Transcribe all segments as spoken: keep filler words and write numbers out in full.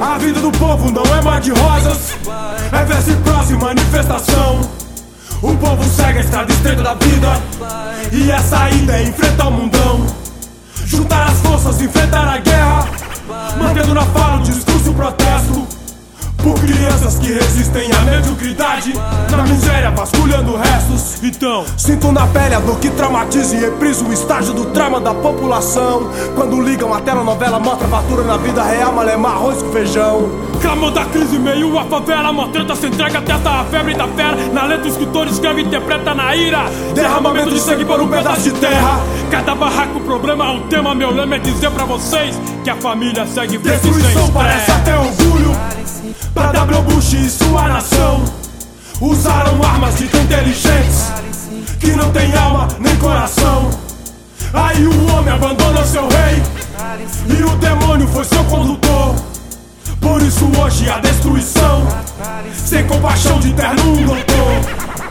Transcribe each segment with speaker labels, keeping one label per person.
Speaker 1: A vida do povo não é mar de rosas, é verso e prosa e manifestação. O povo segue a estrada estreita da vida, e a saída é enfrentar o mundão. Juntar as forças, enfrentar a guerra, mantendo na fala o discurso e o protesto. Por crianças que resistem à mediocridade, na miséria vasculhando restos. Então, sinto na pele a dor que traumatiza e reprisa o estágio do trauma da população. Quando ligam a telenovela, mostra fartura na vida real, malemar arroz com feijão. Clamor da crise, meio a favela, mostreta se entrega, testa a febre da fera. Na letra o escritor escreve e interpreta na ira. Derramamento de sangue por um pedaço de terra. Cada barraco problema é um tema, meu lema é dizer pra vocês que a família segue em frente sem destruição parece até orgulho pra W. Bush e sua nação. Usaram armas de inteligentes que não tem alma nem coração. Aí o homem abandonou seu rei e o demônio foi seu condutor. Por isso hoje a destruição, sem compaixão de terno um doutor.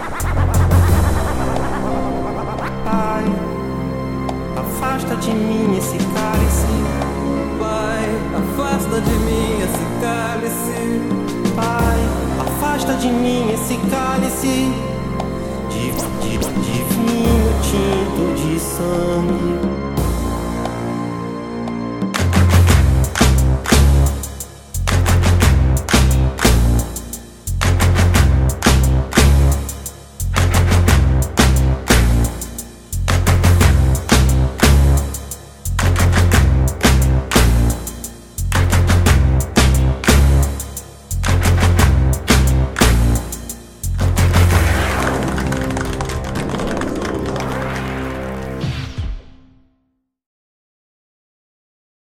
Speaker 2: Pai, afasta de mim esse cálice.
Speaker 3: Pai, afasta de mim esse cálice.
Speaker 2: Pai, afasta de mim esse cálice de, de, de vinho tinto de sangue.